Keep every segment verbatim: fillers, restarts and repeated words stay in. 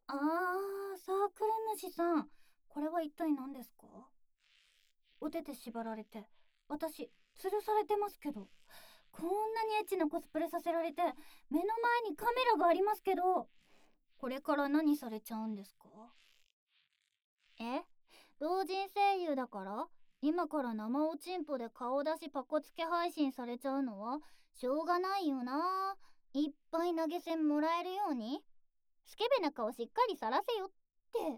あー、サークル主さん、これは一体何ですか？お手で縛られて、私、吊るされてますけど、こんなにエッチなコスプレさせられて、目の前にカメラがありますけど、これから何されちゃうんですか？え同人声優だから今から生おちんぽで顔出しパコつけ配信されちゃうのはしょうがないよな。いっぱい投げ銭もらえるようにスケベな顔しっかりさらせよって。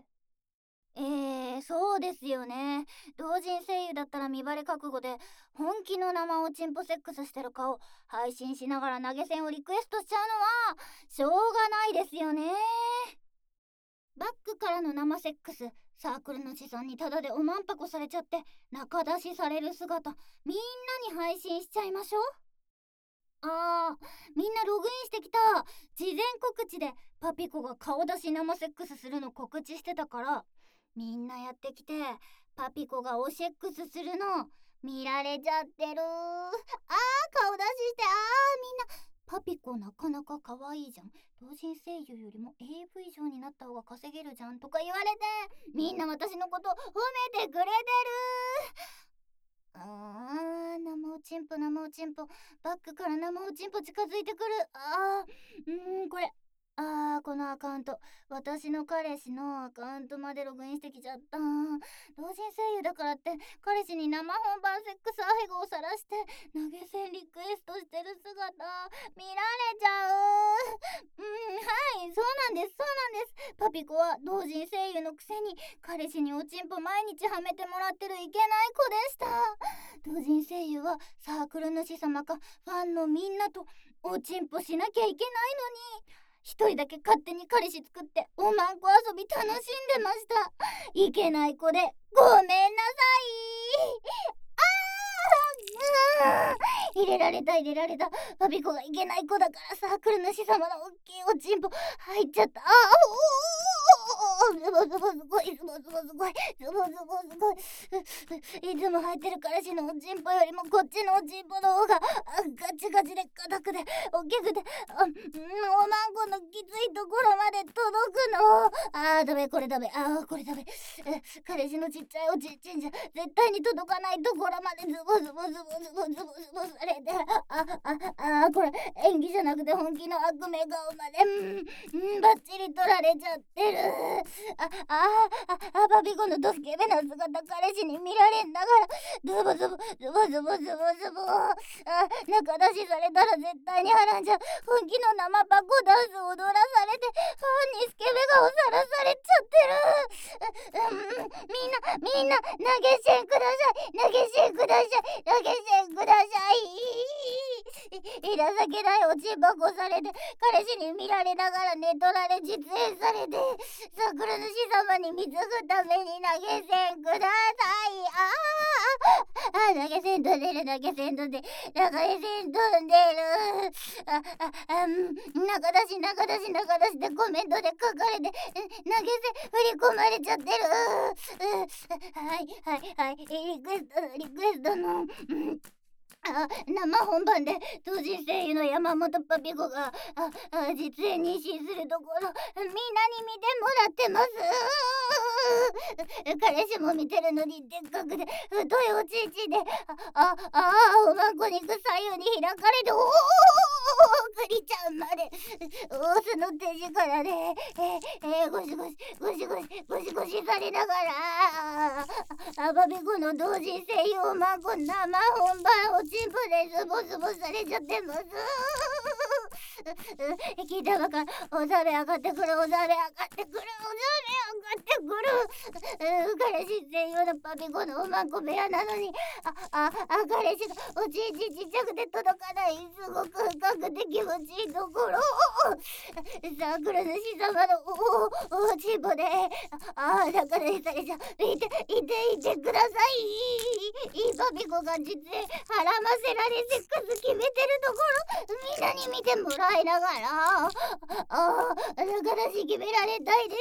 えー、そうですよね。同人声優だったら見バレ覚悟で本気の生おちんぽセックスしてる顔配信しながら投げ銭をリクエストしちゃうのはしょうがないですよね。バックからの生セックス、サークルの資産にタダでおまんぱこされちゃって仲出しされる姿みんなに配信しちゃいましょう。あー、みんなログインしてきた。事前告知でパピコが顔出し生セックスするの告知してたからみんなやってきてパピコがおシェックスするの見られちゃってる。あー、顔出しして、あー、みんなパピコなかなか可愛いじゃん、同人声優よりも エーブイ 以上になった方が稼げるじゃんとか言われてみんな私のこと褒めてくれてる。あー、生おちんぽ生おちんぽ、バックから生おちんぽ近づいてくる。あー、うーん、これあー、このアカウント私の彼氏のアカウントまでログインしてきちゃった。同人声優だからって彼氏に生本番セックスアヘゴをさらして投げ銭リクエストしてる姿見られちゃう。うん、はい、そうなんですそうなんです。パピコは同人声優のくせに彼氏におちんぽ毎日はめてもらってるいけない子でした。同人声優はサークル主様かファンのみんなとおちんぽしなきゃいけないのに一人だけ勝手に彼氏作っておまんこ遊び楽しんでました。いけない子でごめんなさい。あー、入れられた入れられた。パピコがいけない子だからサークル主様のおっきいおちんぽ入っちゃった。あー、おー、ズボズボすごいズボズボすごいズボズボすごい。いつも入ってる彼氏のおちんぽよりもこっちのおちんぽの方がガチガチで硬くておっきくて、あ、うん、おまんこのきついところまで届くの。あー、ダメ、これダメ、あー、これダメ。彼氏のちっちゃいおちんちんじゃ絶対に届かないところまでズボズボズボズボズボズボされて、あああー、これ演技じゃなくて本気の悪夢顔までうん、うん、バッチリ取られちゃってる。ああああパピコのドスケベな姿彼氏に見られんだからズボズボズボズボズボズボ、あ、仲出しされたら絶対にはらんじゃう。本気の生パコダンス踊らされてファンにスケベ顔さらされちゃってる。うん、みんなみんな投げ銭ください、投げ銭ください、投げ銭ください。いらさけないおちんばこされて彼氏に見られながら寝取られ実演されてサークル主様に貢ぐために投げ銭ください。あーあ、投げ銭飛んでる投げ銭飛んでる投げ銭飛んでる。あああ、中出し中出し中出しでコメントで書かれて投げ銭振り込まれちゃってる。はいはいはい、リクエストのリクエストの、うんあ、生本番で同人声優の山本パピコがああ実演妊娠するところみんなに見てもらってます。彼氏も見てるのにでっかくて太いおちんちんであああおまんこ肉左右に開かれておおクリちゃんまでオスの手力でええゴシゴシゴシゴシゴシゴシされながらあパピコの同人声優おまんこ生本番おちんぽでズボズボされちゃってます。聞いたばかおざべ上がってくるおざべ上がってくるおざべ上がってくる。彼氏専用のパピコのおまんこ部屋なのにあああ彼氏がおちんちんちっちゃくて届かないすごく深くて気持ちいいところサークル主様のおおおちんぽでああだからされちゃいていていてください。いいパピコが実演はらませられセックス決めてるところみんなに見てもらいながらああだからし決められたいです。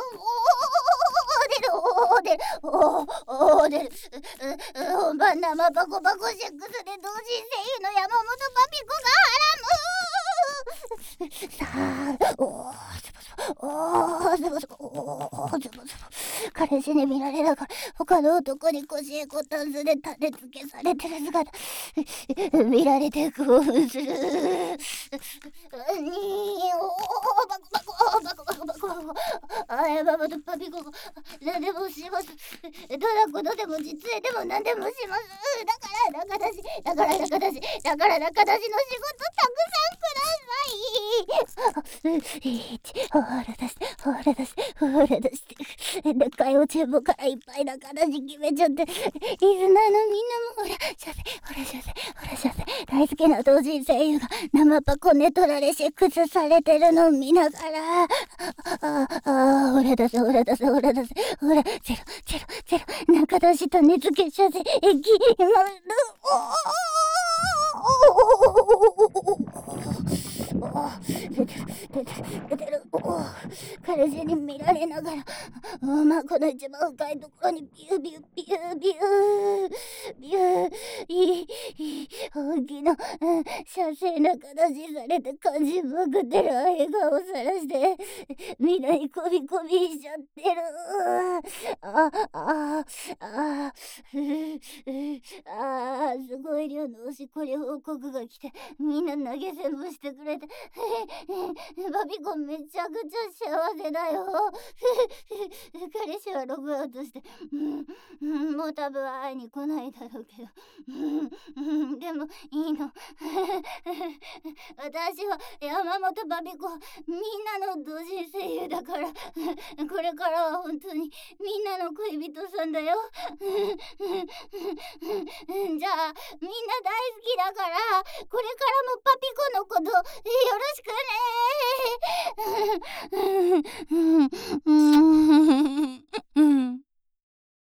おー出るおー出るおー出る本番生パコパコセックスで同人声優の山本パピコがはらむ。さあおーおー、ズボズボ、おー、ズボズボ。彼氏に見られながら、他の男に腰へこたんずで立て付けされてる姿、見られて興奮する。にー、おー、バコバコ、バコバコバコバコ。あやばばとパピコが、何でもします。どんなことでも実演でも何でもします。だから中出し、だから中出し、だから中出しの仕事たくさんください。ほら出して、ほら出して、ほら出して。でっかいおちんぼからいっぱい中出し決めちゃって。リスナーのみんなもほら、シャセ、ほらシャセ、ほらシャセ。大好きな同人声優が生パコネ取られセックスされてるのを見ながら、ああ、ああ、ほら出せ、ほら出せ、ほら出せ、ほら、ゼロ、ゼロ、ゼロ、中出しと根付けシャセ、えき、まる、おー、出てる出てる出てる。おお、彼氏に見られながら、おまあこの一番深いところにビュービュービュービュービュー、いいいい本気の射精な形されて感じまくってる笑顔をさらしてみんなにコビコビしちゃってる。あああふふあすごい量のおしっこり報告が来て、みんな投げ銭もしてくれて、バビコンめちゃくちゃ幸せだよ。彼氏はログアウトして、うんうん、もう多分会いに来ないだろうけど、うんうん、でもいいの。私は山本バビコン、みんなの同人声優だから、これからは本当にみんなの恋人さんだよ。じゃあみんな大好きだから、これからもパピコのことよろしくね。